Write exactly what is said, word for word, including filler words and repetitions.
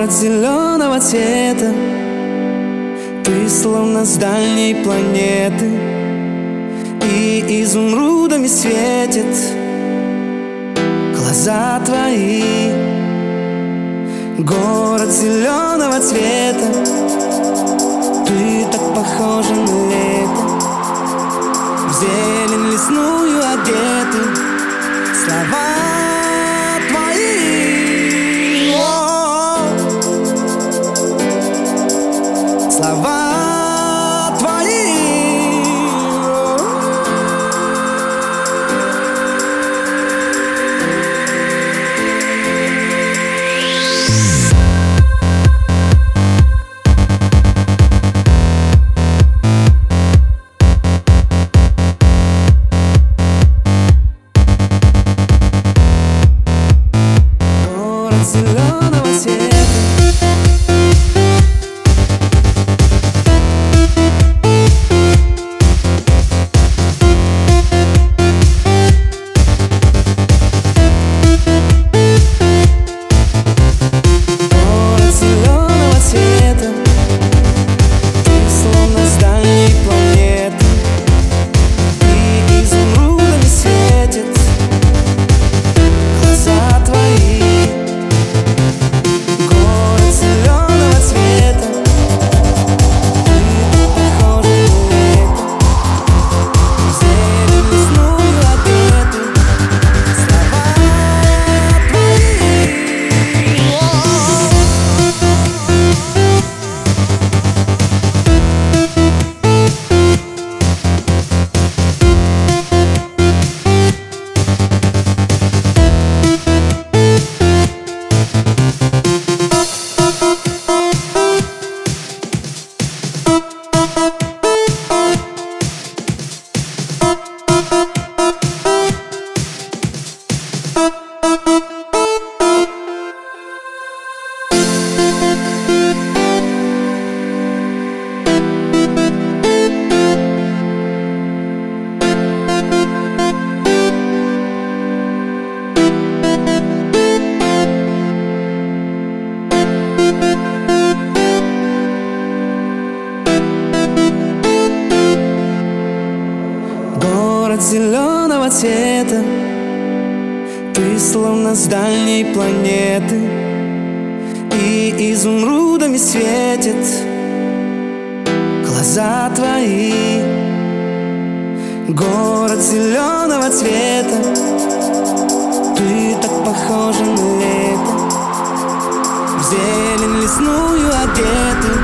Город зеленого цвета, ты словно с дальней планеты, и изумрудами светят глаза твои. Город зеленого цвета, ты так похожа на лето, в зелень лесную одеты. Слова твои, о, слова твои, о. Город зеленого цвета, город зеленого цвета, ты словно с дальней планеты, и изумрудами светят глаза твои. Город зеленого цвета, ты так похожа на лето, в зелень лесную одеты.